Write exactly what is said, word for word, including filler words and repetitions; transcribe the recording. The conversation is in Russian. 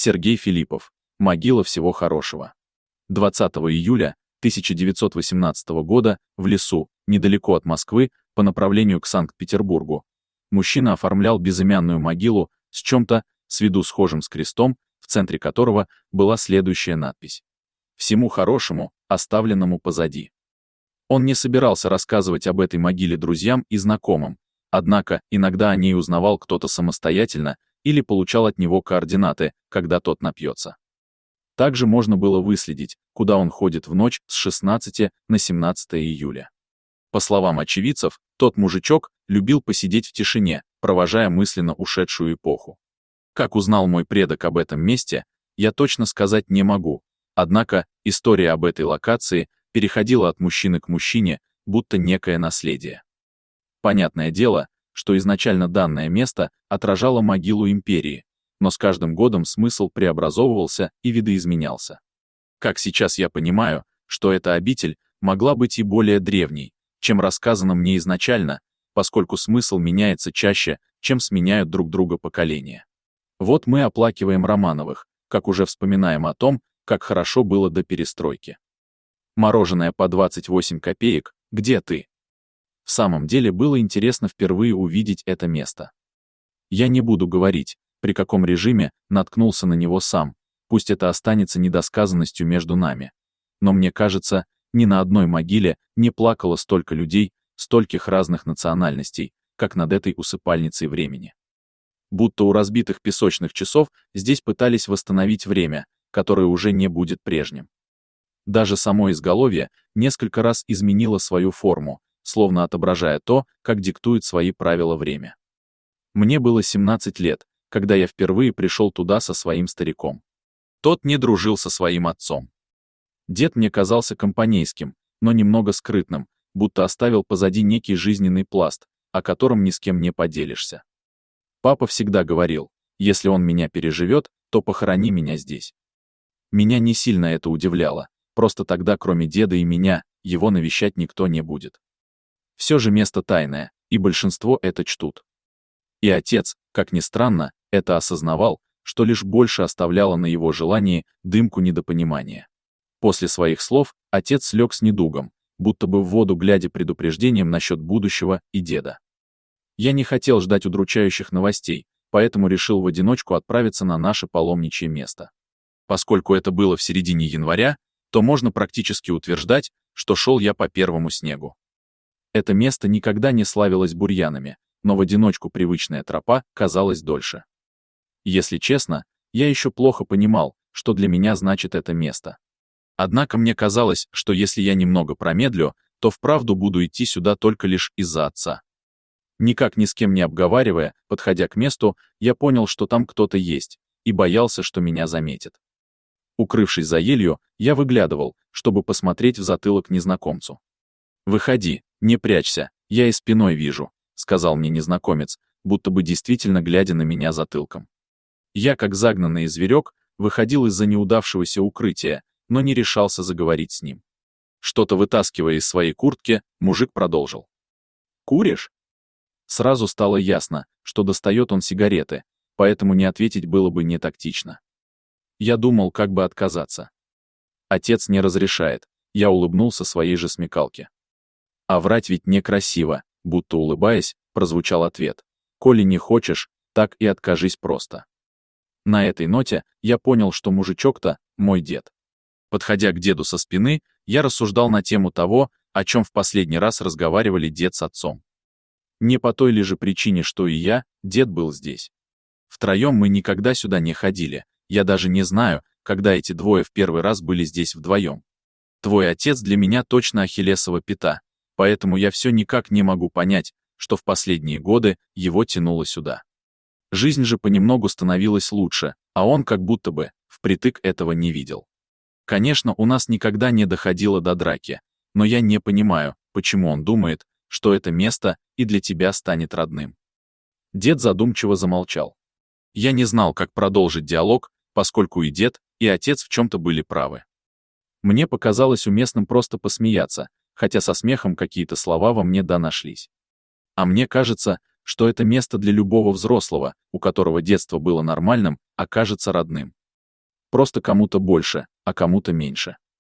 Сергей Филиппов. Могила всего хорошего. двадцатого июля тысяча девятьсот восемнадцатого года в лесу, недалеко от Москвы, по направлению к Санкт-Петербургу, мужчина оформлял безымянную могилу с чем-то с виду схожим с крестом, в центре которого была следующая надпись: «Всему хорошему, оставленному позади». Он не собирался рассказывать об этой могиле друзьям и знакомым, однако иногда о ней узнавал кто-то самостоятельно или получал от него координаты, когда тот напьется. Также можно было выследить, куда он ходит в ночь с шестнадцатого на семнадцатое июля. По словам очевидцев, тот мужичок любил посидеть в тишине, провожая мысленно ушедшую эпоху. Как узнал мой предок об этом месте, я точно сказать не могу, однако история об этой локации переходила от мужчины к мужчине, будто некое наследие. Понятное дело, что изначально данное место отражало могилу империи, но с каждым годом смысл преобразовывался и видоизменялся. Как сейчас я понимаю, что эта обитель могла быть и более древней, чем рассказано мне изначально, поскольку смысл меняется чаще, чем сменяют друг друга поколения. Вот мы оплакиваем Романовых, как уже вспоминаем о том, как хорошо было до перестройки. Мороженое по двадцать восемь копеек, где ты? В самом деле было интересно впервые увидеть это место. Я не буду говорить, при каком режиме наткнулся на него сам, пусть это останется недосказанностью между нами. Но мне кажется, ни на одной могиле не плакало столько людей, стольких разных национальностей, как над этой усыпальницей времени. Будто у разбитых песочных часов здесь пытались восстановить время, которое уже не будет прежним. Даже само изголовье несколько раз изменило свою форму, словно отображая то, как диктует свои правила время. Мне было семнадцать лет, когда я впервые пришел туда со своим стариком. Тот не дружил со своим отцом. Дед мне казался компанейским, но немного скрытным, будто оставил позади некий жизненный пласт, о котором ни с кем не поделишься. Папа всегда говорил: если он меня переживет, то похорони меня здесь. Меня не сильно это удивляло, просто тогда, кроме деда и меня, его навещать никто не будет. Все же место тайное, и большинство это чтут. И отец, как ни странно, это осознавал, что лишь больше оставляло на его желании дымку недопонимания. После своих слов отец слег с недугом, будто бы в воду глядя предупреждением насчет будущего и деда. Я не хотел ждать удручающих новостей, поэтому решил в одиночку отправиться на наше паломничье место. Поскольку это было в середине января, то можно практически утверждать, что шел я по первому снегу. Это место никогда не славилось бурьянами, но в одиночку привычная тропа казалась дольше. Если честно, я еще плохо понимал, что для меня значит это место. Однако мне казалось, что если я немного промедлю, то вправду буду идти сюда только лишь из-за отца. Никак ни с кем не обговаривая, подходя к месту, я понял, что там кто-то есть, и боялся, что меня заметит. Укрывшись за елью, я выглядывал, чтобы посмотреть в затылок незнакомцу. «Выходи, не прячься, я и спиной вижу», — сказал мне незнакомец, будто бы действительно глядя на меня затылком. Я, как загнанный зверек, выходил из-за неудавшегося укрытия, но не решался заговорить с ним. Что-то вытаскивая из своей куртки, мужик продолжил: «Куришь?» Сразу стало ясно, что достает он сигареты, поэтому не ответить было бы не тактично. Я думал, как бы отказаться. Отец не разрешает, я улыбнулся своей же смекалке. А врать ведь некрасиво, будто улыбаясь, прозвучал ответ: «Коли не хочешь, так и откажись просто». На этой ноте я понял, что мужичок-то мой дед. Подходя к деду со спины, я рассуждал на тему того, о чем в последний раз разговаривали дед с отцом. Не по той ли же причине, что и я, дед был здесь. Втроем мы никогда сюда не ходили, я даже не знаю, когда эти двое в первый раз были здесь вдвоем. Твой отец для меня точно ахиллесова пята, поэтому я все никак не могу понять, что в последние годы его тянуло сюда. Жизнь же понемногу становилась лучше, а он как будто бы впритык этого не видел. Конечно, у нас никогда не доходило до драки, но я не понимаю, почему он думает, что это место и для тебя станет родным. Дед задумчиво замолчал. Я не знал, как продолжить диалог, поскольку и дед, и отец в чем-то были правы. Мне показалось уместным просто посмеяться, хотя со смехом какие-то слова во мне да нашлись. А мне кажется, что это место для любого взрослого, у которого детство было нормальным, окажется родным. Просто кому-то больше, а кому-то меньше.